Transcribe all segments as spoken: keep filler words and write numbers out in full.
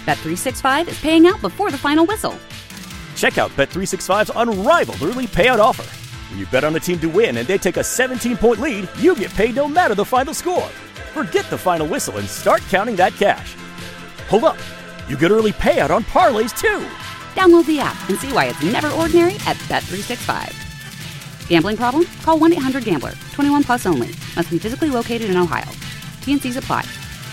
Bet three sixty-five is paying out before the final whistle. Check out Bet three sixty-five's unrivaled early payout offer. When you bet on a team to win and they take a seventeen-point lead, you get paid no matter the final score. Forget the final whistle and start counting that cash. Hold up. You get early payout on parlays, too. Download the app and see why it's never ordinary at Bet three sixty-five. Gambling problem? Call one eight hundred gambler. twenty-one plus only. Must be physically located in Ohio. T N Cs apply.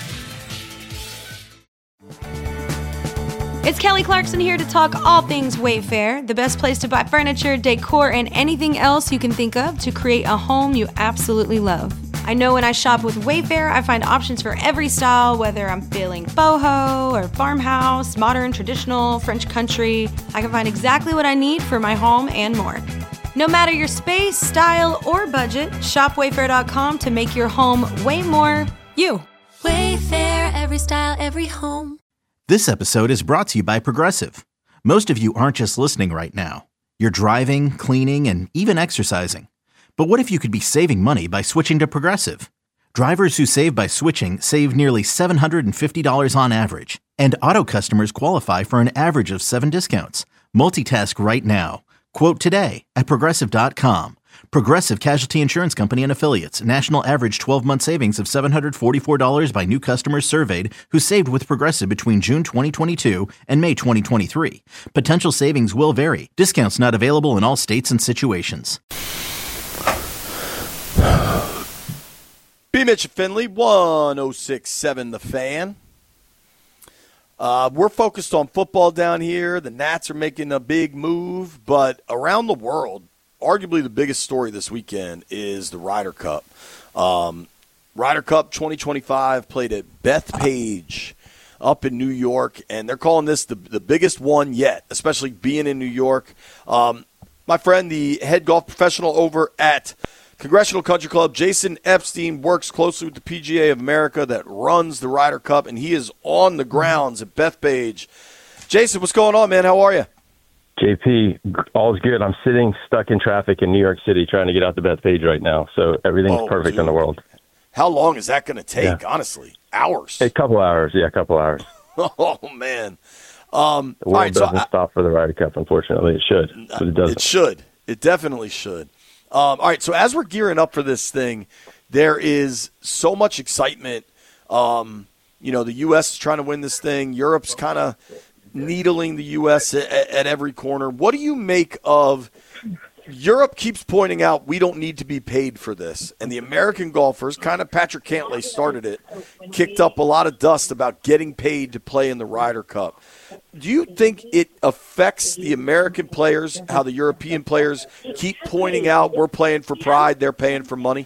It's Kelly Clarkson here to talk all things Wayfair, the best place to buy furniture, decor, and anything else you can think of to create a home you absolutely love. I know when I shop with Wayfair, I find options for every style, whether I'm feeling boho or farmhouse, modern, traditional, French country. I can find exactly what I need for my home and more. No matter your space, style, or budget, shop wayfair dot com to make your home way more you. Wayfair, every style, every home. This episode is brought to you by Progressive. Most of you aren't just listening right now. You're driving, cleaning, and even exercising. But what if you could be saving money by switching to Progressive? Drivers who save by switching save nearly seven hundred fifty dollars on average. And auto customers qualify for an average of seven discounts. Multitask right now. Quote today at progressive dot com. Progressive Casualty Insurance Company and Affiliates. National average twelve-month savings of seven hundred forty-four dollars by new customers surveyed who saved with Progressive between June twenty twenty-two and May twenty twenty-three. Potential savings will vary. Discounts not available in all states and situations. B. Mitch Finley, one oh six point seven The Fan. Uh, we're focused on football down here. The Nats are making a big move, but around the world, arguably the biggest story this weekend is the Ryder Cup. Um, Ryder Cup twenty twenty-five played at Bethpage up in New York, and they're calling this the, the biggest one yet, especially being in New York. Um, my friend, the head golf professional over at Congressional Country Club, Jason Epstein, works closely with the P G A of America that runs the Ryder Cup, and he is on the grounds at Bethpage. Jason, what's going on, man? How are you? J P, all's good. I'm sitting stuck in traffic in New York City trying to get out to Bethpage right now, so everything's oh, perfect dude. in the world. How long is that going to take, yeah. honestly? Hours? A couple hours, yeah, a couple hours. Oh, man. Um, the world all right, doesn't so I, stop for the Ryder Cup, unfortunately. It should, but it doesn't. It should. It definitely should. Um, all right, so as we're gearing up for this thing, there is so much excitement. Um, you know, the U S is trying to win this thing. Europe's kind of needling the U S at, at every corner. What do you make of Europe keeps pointing out we don't need to be paid for this, and the American golfers, kind of Patrick Cantlay started it, kicked up a lot of dust about getting paid to play in the Ryder Cup. Do you think it affects the American players, how the European players keep pointing out we're playing for pride, they're paying for money?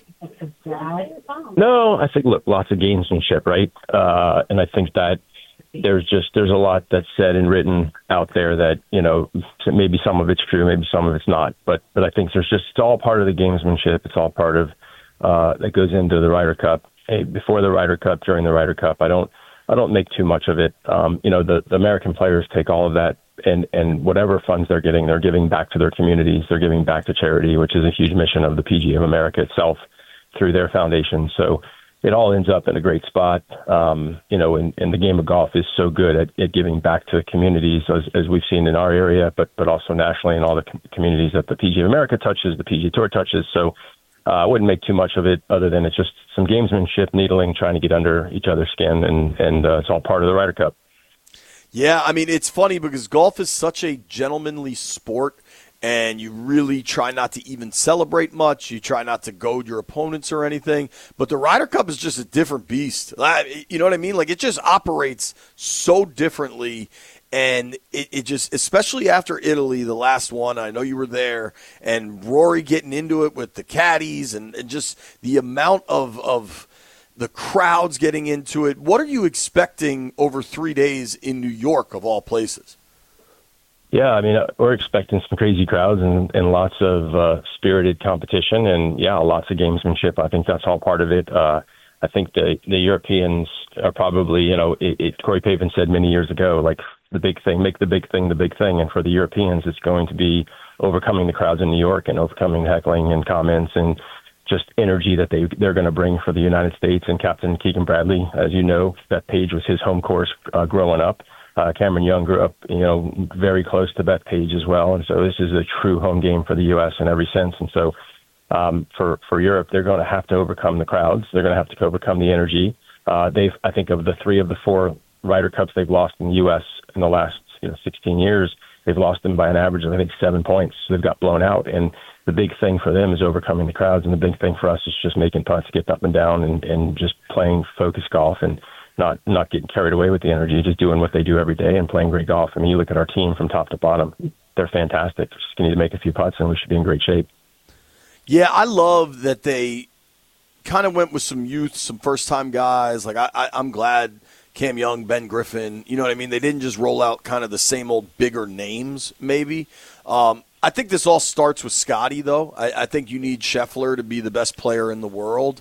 No, I think, look, lots of gamesmanship, right? Uh, and I think that there's just there's a lot that's said and written out there that, you know, maybe some of it's true, maybe some of it's not. But but I think there's just it's all part of the gamesmanship. It's all part of uh, that goes into the Ryder Cup. Hey, before the Ryder Cup, during the Ryder Cup, I don't I don't make too much of it. Um, you know, the, the American players take all of that and, and whatever funds they're getting, they're giving back to their communities. They're giving back to charity, which is a huge mission of the P G A of America itself through their foundation. So it all ends up in a great spot. Um, you know, and, and the game of golf is so good at, at giving back to communities, as, as we've seen in our area, but but also nationally in all the com- communities that the P G A of America touches, the P G A Tour touches. So uh, I wouldn't make too much of it other than it's just some gamesmanship, needling, trying to get under each other's skin, and, and uh, it's all part of the Ryder Cup. Yeah, I mean, it's funny because golf is such a gentlemanly sport, and you really try not to even celebrate much. You try not to goad your opponents or anything. But the Ryder Cup is just a different beast. You know what I mean? Like, it just operates so differently. And it, it just, especially after Italy, the last one, I know you were there, and Rory getting into it with the caddies and, and just the amount of, of the crowds getting into it. What are you expecting over three days in New York, of all places? Yeah, I mean, we're expecting some crazy crowds and, and lots of uh, spirited competition, and, yeah, lots of gamesmanship. I think that's all part of it. Uh, I think the, the Europeans are probably, you know, it, it, Corey Pavin said many years ago, like, the big thing, make the big thing the big thing. And for the Europeans, it's going to be overcoming the crowds in New York and overcoming the heckling and comments and just energy that they, they're going to bring for the United States. And Captain Keegan Bradley, as you know, Bethpage was his home course uh, growing up. Uh, Cameron Young grew up, you know, very close to Bethpage as well. And so this is a true home game for the U S in every sense. And so um, for, for Europe, they're going to have to overcome the crowds. They're going to have to overcome the energy. Uh, they've, I think of the three of the four Ryder Cups they've lost in the U S in the last you know, sixteen years, they've lost them by an average of, I think, seven points. So they've got blown out. And the big thing for them is overcoming the crowds. And the big thing for us is just making putts, getting up and down and, and just playing focused golf and not not getting carried away with the energy, just doing what they do every day and playing great golf. I mean, you look at our team from top to bottom, they're fantastic. Just need to make a few putts and we should be in great shape. Yeah, I love that they kind of went with some youth, some first-time guys. Like I, I, I'm glad Cam Young, Ben Griffin, you know what I mean? They didn't just roll out kind of the same old bigger names maybe. Um, I think this all starts with Scotty, though. I, I think you need Scheffler to be the best player in the world.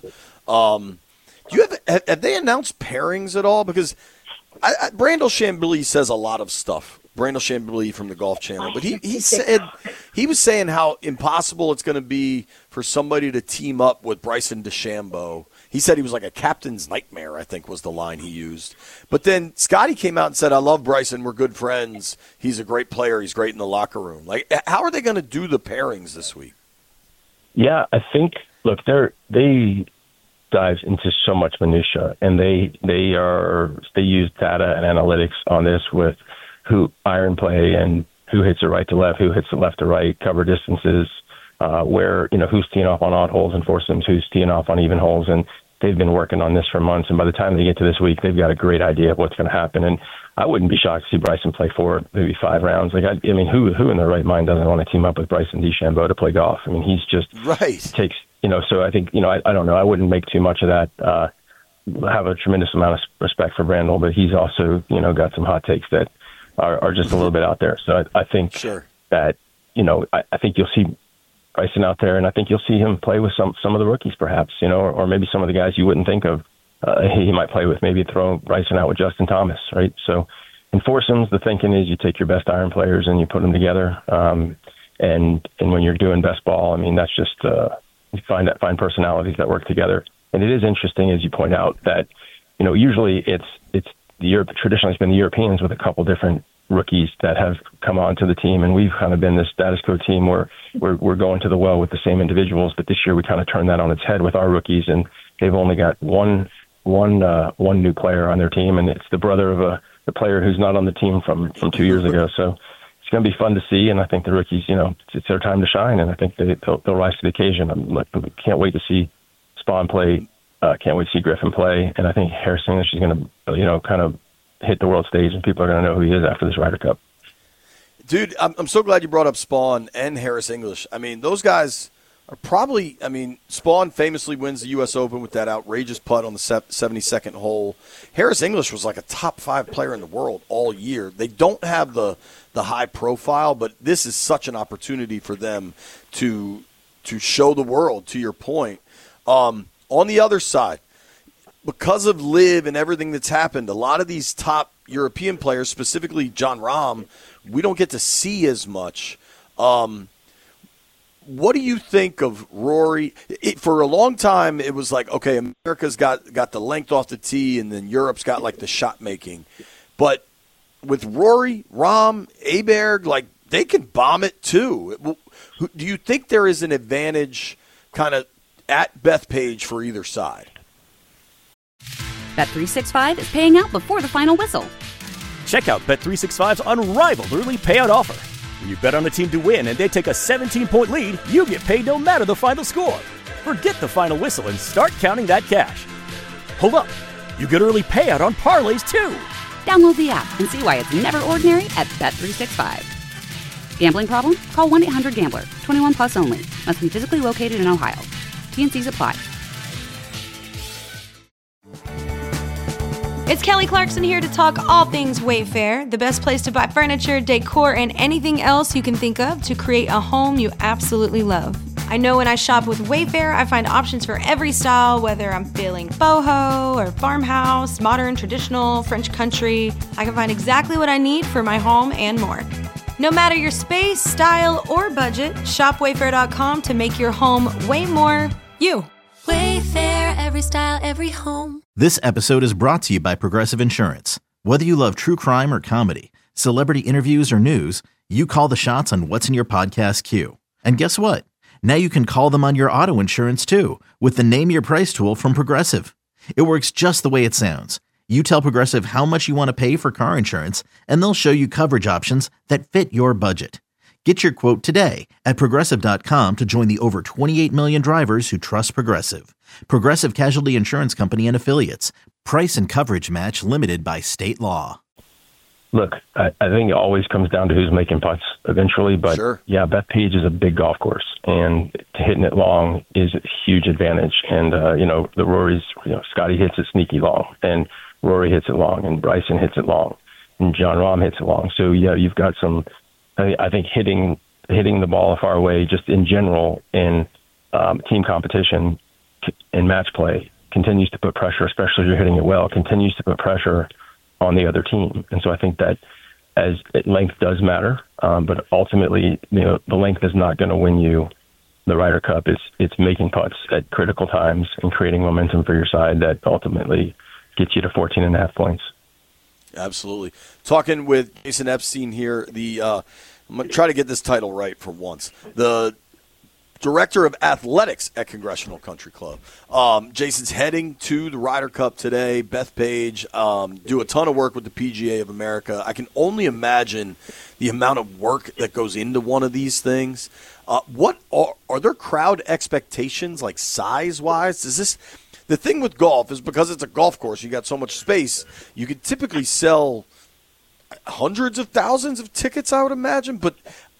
Um Do you have have they announced pairings at all? Because I, I, Brandel Chambly says a lot of stuff. Brandel Chambly from the Golf Channel, but he, he said he was saying how impossible it's going to be for somebody to team up with Bryson DeChambeau. He said he was like a captain's nightmare, I think was the line he used. But then Scotty came out and said, "I love Bryson. We're good friends. He's a great player. He's great in the locker room." Like, how are they going to do the pairings this week? Yeah, I think. Look, they're they. dives into so much minutia, and they they are they use data and analytics on this with who iron play and who hits it right to left, who hits it left to right, cover distances, uh, where you know who's teeing off on odd holes and foursomes, who's teeing off on even holes, and they've been working on this for months. And by the time they get to this week, they've got a great idea of what's going to happen. And I wouldn't be shocked to see Bryson play four, maybe five rounds. Like I, I mean, who who in their right mind doesn't want to team up with Bryson DeChambeau to play golf? I mean, he's just right takes. You know, so I think, you know, I, I don't know. I wouldn't make too much of that. Uh, have a tremendous amount of respect for Brandel, but he's also, you know, got some hot takes that are, are just a little bit out there. So I, I think sure. that, you know, I, I think you'll see Bryson out there, and I think you'll see him play with some, some of the rookies perhaps, you know, or, or maybe some of the guys you wouldn't think of uh, he might play with, maybe throw Bryson out with Justin Thomas, right? So in foursomes, the thinking is you take your best iron players and you put them together. Um, and, and when you're doing best ball, I mean, that's just uh, – you find that find personalities that work together. And it is interesting, as you point out, that, you know, usually it's it's the Europe traditionally it's been the Europeans with a couple different rookies that have come onto the team, and we've kind of been this status quo team where we're we're going to the well with the same individuals. But this year we kind of turned that on its head with our rookies, and they've only got one one uh, one new player on their team, and it's the brother of a the player who's not on the team from from two years ago. So it's going to be fun to see, and I think the rookies, you know, it's, it's their time to shine, and I think they, they'll, they'll rise to the occasion. I'm like, can't wait to see Spawn play. Uh, can't wait to see Griffin play, and I think Harris English is going to, you know, kind of hit the world stage, and people are going to know who he is after this Ryder Cup. Dude, I'm, I'm so glad you brought up Spawn and Harris English. I mean, those guys are probably, I mean, Spawn famously wins the U S Open with that outrageous putt on the seventy-second hole. Harris English was like a top five player in the world all year. They don't have the the high profile, but this is such an opportunity for them to to show the world, to your point. Um, on the other side, because of Liv and everything that's happened, a lot of these top European players, specifically Jon Rahm, we don't get to see as much. Um, what do you think of Rory? It, for a long time, it was like, okay, America's got, got the length off the tee, and then Europe's got like the shot making. But with Rory, Rahm, Aberg, like they can bomb it too. Do you think there is an advantage kind of at Bethpage for either side? Bet three sixty-five is paying out before the final whistle. Check out Bet three sixty-five's unrivaled early payout offer. When you bet on a team to win and they take a seventeen-point lead, you get paid no matter the final score. Forget the final whistle and start counting that cash. Hold up. You get early payout on parlays, too. Download the app and see why it's never ordinary at Bet three sixty-five. Gambling problem? Call one eight hundred gambler. twenty-one plus only. Must be physically located in Ohio. T and C's apply. It's Kelly Clarkson here to talk all things Wayfair, the best place to buy furniture, decor, and anything else you can think of to create a home you absolutely love. I know when I shop with Wayfair, I find options for every style, whether I'm feeling boho or farmhouse, modern, traditional, French country. I can find exactly what I need for my home and more. No matter your space, style, or budget, shop wayfair dot com to make your home way more you. Wayfair, every style, every home. This episode is brought to you by Progressive Insurance. Whether you love true crime or comedy, celebrity interviews or news, you call the shots on what's in your podcast queue. And guess what? Now you can call them on your auto insurance too with the Name Your Price tool from Progressive. It works just the way it sounds. You tell Progressive how much you want to pay for car insurance, and they'll show you coverage options that fit your budget. Get your quote today at Progressive dot com to join the over twenty-eight million drivers who trust Progressive. Progressive Casualty Insurance Company and Affiliates. Price and coverage match limited by state law. Look, I, I think it always comes down to who's making putts eventually. But, sure. yeah, Bethpage is a big golf course, and hitting it long is a huge advantage. And, uh, you know, the Rory's, you know, Scotty hits it sneaky long, and Rory hits it long, and Bryson hits it long, and Jon Rahm hits it long. So, yeah, you've got some, I, I think, hitting hitting the ball far away just in general in um, team competition in match play continues to put pressure, especially if you're hitting it well, continues to put pressure on the other team. And so I think that as length does matter, um, but ultimately, you know, the length is not going to win you the Ryder Cup. It's, it's making putts at critical times and creating momentum for your side that ultimately gets you to fourteen and a half points. Absolutely. Talking with Jason Epstein here, the uh, I'm going to try to get this title right for once. The Director of Athletics at Congressional Country Club. Um, Jason's heading to the Ryder Cup today. Bethpage, um, do a ton of work with the P G A of America. I can only imagine the amount of work that goes into one of these things. Uh, what are, are there crowd expectations, like size-wise? Is this the thing with golf? Is because it's a golf course, you got so much space, you could typically sell hundreds of thousands of tickets, I would imagine, but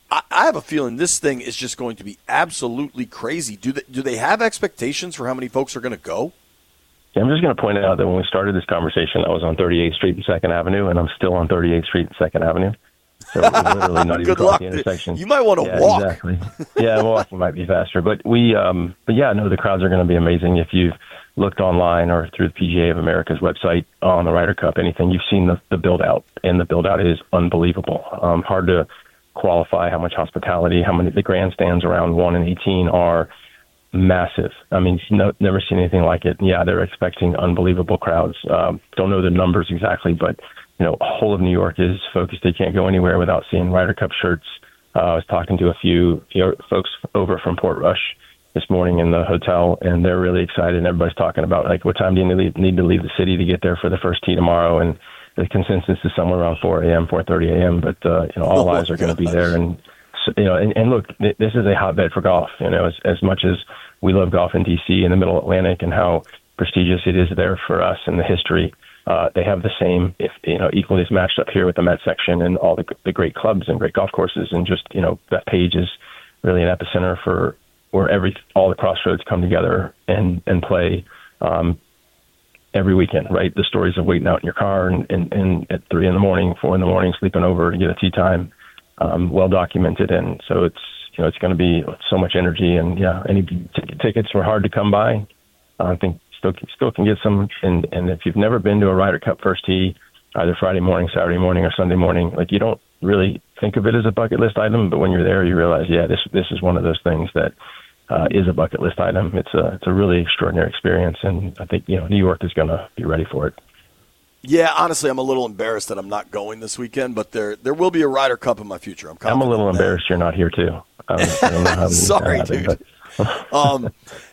I have a feeling this thing is just going to be absolutely crazy. Do they, do they have expectations for how many folks are going to go? Yeah, I'm just going to point out that when we started this conversation, I was on thirty-eighth Street and second Avenue, and I'm still on thirty-eighth Street and second Avenue. So we're literally not even across the intersection. You might want to yeah, walk. Exactly. Yeah, walking might be faster. But we, um, but yeah, no, the crowds are going to be amazing. If you've looked online or through the P G A of America's website on the Ryder Cup, anything, you've seen the, the build out, and the build out is unbelievable. Um, hard to qualify how much hospitality, how many the grandstands around one and eighteen are massive. I mean, no, never seen anything like it. Yeah, they're expecting unbelievable crowds. Um, don't know the numbers exactly, but you know, whole of New York is focused. They can't go anywhere without seeing Ryder Cup shirts. Uh, I was talking to a few you know, folks over from Port Rush this morning in the hotel, and they're really excited. And everybody's talking about like, what time do you need, need to leave the city to get there for the first tee tomorrow? And the consensus is somewhere around four a.m., four thirty a.m., but, uh, you know, all eyes are going to be there. And, you know, and, and look, th- this is a hotbed for golf, you know, as, as much as we love golf in D C in the Middle Atlantic and how prestigious it is there for us in the history. Uh, they have the same, if, you know, equally as matched up here with the Met section and all the, the great clubs and great golf courses. And just, you know, Bethpage is really an epicenter for where every, all the crossroads come together and, and play, um, every weekend, right? The stories of waiting out in your car and, and, and at three in the morning, four in the morning, sleeping over to get a tee time, um, well documented. And so it's, you know, it's going to be so much energy. And yeah, any t- tickets were hard to come by. Uh, I think still still can get some. And, and if you've never been to a Ryder Cup first tee, either Friday morning, Saturday morning, or Sunday morning, like you don't really think of it as a bucket list item, but when you're there, you realize, yeah, this this is one of those things that Uh, is a bucket list item. It's a it's a really extraordinary experience, and I think you know New York is going to be ready for it. Yeah, honestly, I'm a little embarrassed that I'm not going this weekend, but there there will be a Ryder Cup in my future. I'm, I'm a little embarrassed you're not here too. Um, I don't know how Sorry, happened, dude. um,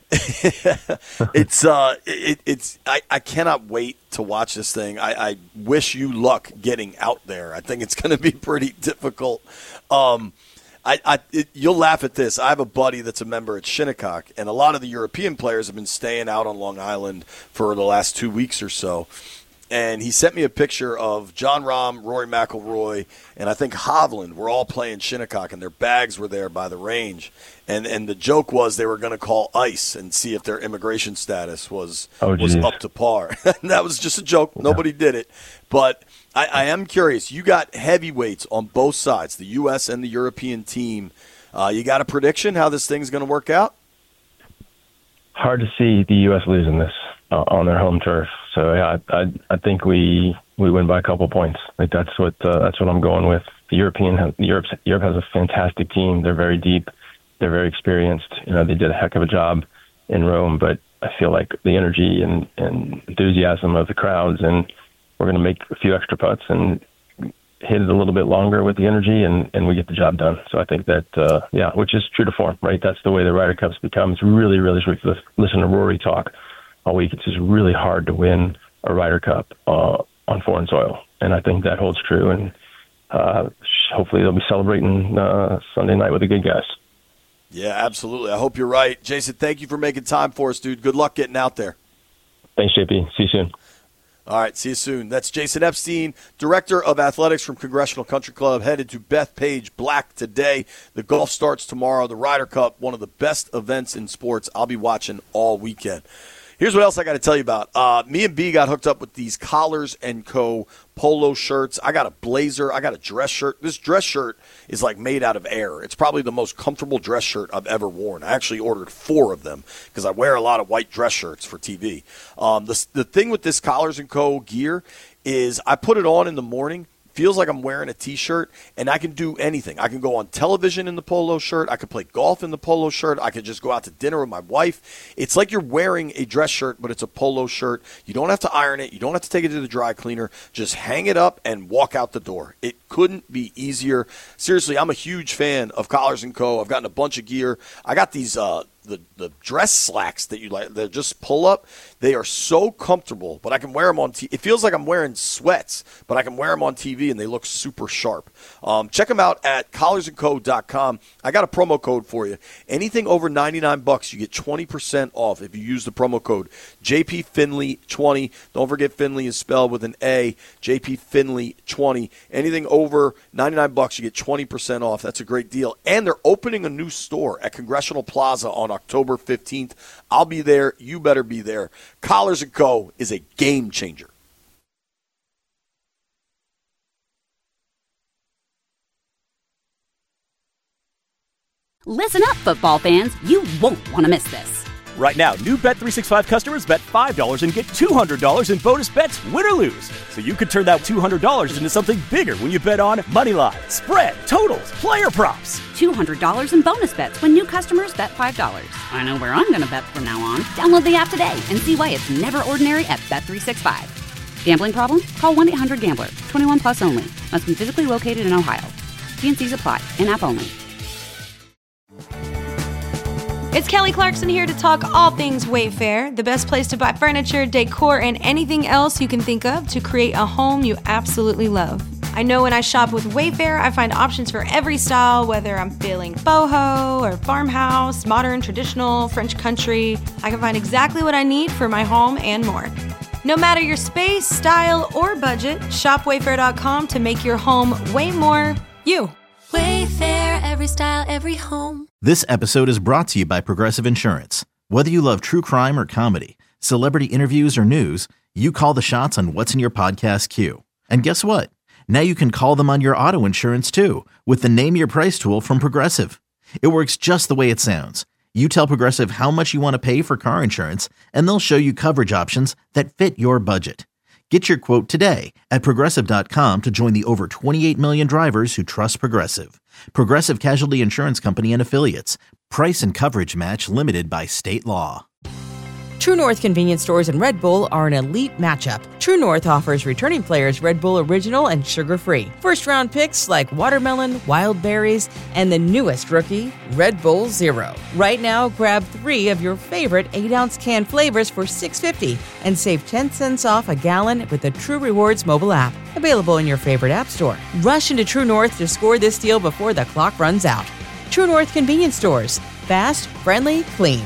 it's uh, it, it's I, I cannot wait to watch this thing. I, I wish you luck getting out there. I think it's going to be pretty difficult. Um, I, I it, you'll laugh at this. I have a buddy that's a member at Shinnecock, and a lot of the European players have been staying out on Long Island for the last two weeks or so. And he sent me a picture of Jon Rahm, Rory McIlroy, and I think Hovland were all playing Shinnecock, and their bags were there by the range. And and the joke was they were going to call ICE and see if their immigration status was oh, was up to par. And that was just a joke. Yeah. Nobody did it. But I, I am curious. You got heavyweights on both sides, the U S and the European team. Uh, you got a prediction how this thing's going to work out? Hard to see the U S losing this uh, on their home turf. So yeah, I, I I think we we win by a couple points. Like that's what uh, that's what I'm going with. The European has, Europe Europe has a fantastic team. They're very deep. They're very experienced. You know, they did a heck of a job in Rome, but I feel like the energy and, and enthusiasm of the crowds and we're going to make a few extra putts and hit it a little bit longer with the energy, and, and we get the job done. So I think that, uh, yeah, which is true to form, right? That's the way the Ryder Cup's become. It's really, really, listen to Rory talk all week. It's just really hard to win a Ryder Cup uh, on foreign soil. And I think that holds true. And uh, hopefully they'll be celebrating uh, Sunday night with the good guys. Yeah, absolutely. I hope you're right. Jason, thank you for making time for us, dude. Good luck getting out there. Thanks, J P. See you soon. All right, see you soon. That's Jason Epstein, Director of Athletics from Congressional Country Club, headed to Bethpage Black today. The golf starts tomorrow. The Ryder Cup, one of the best events in sports. I'll be watching all weekend. Here's what else I got to tell you about. Uh, me and B got hooked up with these Collars and Co. polo shirts. I got a blazer. I got a dress shirt. This dress shirt is like made out of air. It's probably the most comfortable dress shirt I've ever worn. I actually ordered four of them because I wear a lot of white dress shirts for T V. Um, the, the thing with this Collars and Co. gear is I put it on in the morning. Feels like I'm wearing a T-shirt, and I can do anything. I can go on television in the polo shirt. I can play golf in the polo shirt. I could just go out to dinner with my wife. It's like you're wearing a dress shirt, but it's a polo shirt. You don't have to iron it. You don't have to take it to the dry cleaner. Just hang it up and walk out the door. It couldn't be easier. Seriously, I'm a huge fan of Collars and Co. I've gotten a bunch of gear. I got these uh, the the dress slacks that you like. They just pull up. They are so comfortable, but I can wear them on T V. It feels like I'm wearing sweats, but I can wear them on T V, and they look super sharp. Um, check them out at collars and co dot com. I got a promo code for you. Anything over ninety-nine bucks, you get twenty percent off if you use the promo code J P Finley twenty. Don't forget Finley is spelled with an A. J P Finley twenty. Anything over ninety-nine bucks, you get twenty percent off. That's a great deal. And they're opening a new store at Congressional Plaza on October fifteenth. I'll be there. You better be there. Collars and Co. is a game changer. Listen up, football fans. You won't want to miss this. Right now, new Bet three sixty-five customers bet five dollars and get two hundred dollars in bonus bets, win or lose. So you could turn that two hundred dollars into something bigger when you bet on money line, spread, totals, player props. two hundred dollars in bonus bets when new customers bet five dollars. I know where I'm going to bet from now on. Download the app today and see why it's never ordinary at Bet three sixty-five. Gambling problem? Call one eight hundred gambler. twenty-one plus only. Must be physically located in Ohio. T N Cs apply. In-app only. It's Kelly Clarkson here to talk all things Wayfair, the best place to buy furniture, decor, and anything else you can think of to create a home you absolutely love. I know when I shop with Wayfair, I find options for every style, whether I'm feeling boho or farmhouse, modern, traditional, French country. I can find exactly what I need for my home and more. No matter your space, style, or budget, shop wayfair dot com to make your home way more you. Wayfair, every style, every home. This episode is brought to you by Progressive Insurance. Whether you love true crime or comedy, celebrity interviews or news, you call the shots on what's in your podcast queue. And guess what? Now you can call them on your auto insurance too with the Name Your Price tool from Progressive. It works just the way it sounds. You tell Progressive how much you want to pay for car insurance, and they'll show you coverage options that fit your budget. Get your quote today at progressive dot com to join the over twenty-eight million drivers who trust Progressive. Progressive Casualty Insurance Company and Affiliates. Price and coverage match limited by state law. True North convenience stores and Red Bull are an elite matchup. True North offers returning players Red Bull Original and sugar-free. First-round picks like watermelon, wild berries, and the newest rookie, Red Bull Zero. Right now, grab three of your favorite eight-ounce can flavors for six dollars and fifty cents and save ten cents off a gallon with the True Rewards mobile app. Available in your favorite app store. Rush into True North to score this deal before the clock runs out. True North convenience stores. Fast, friendly, clean.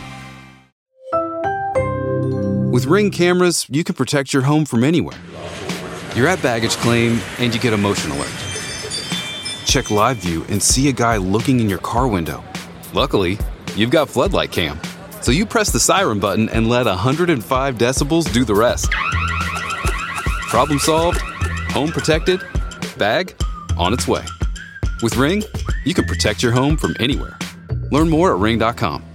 With Ring cameras, you can protect your home from anywhere. You're at baggage claim, and you get a motion alert. Check live view and see a guy looking in your car window. Luckily, you've got Floodlight Cam, so you press the siren button and let one hundred five decibels do the rest. Problem solved, home protected, bag on its way. With Ring, you can protect your home from anywhere. Learn more at ring dot com.